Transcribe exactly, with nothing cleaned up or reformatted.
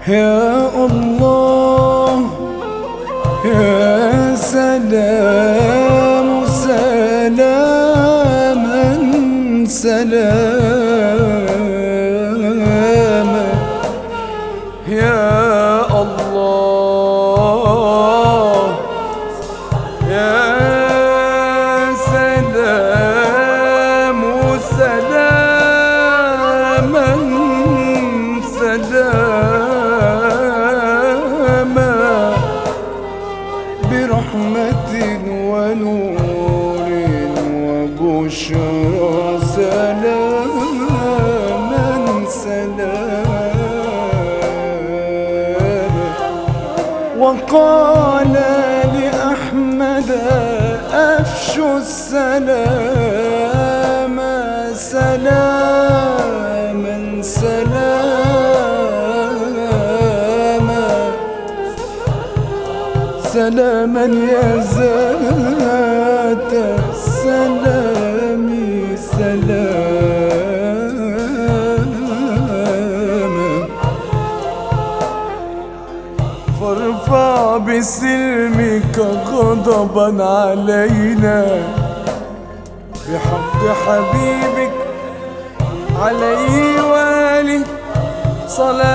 يا الله يا سلام سلاما سلاما يا الله يا سلام سلاما سلاما برحمة ونور وبشرى سلاما سلاما وقال لأحمد أفشوا السلام سلاما سلاما سلاما يا ذات السلام سلاما فارفع بسلمك غضبا علينا بحق حبيبك عليه وآله صلاة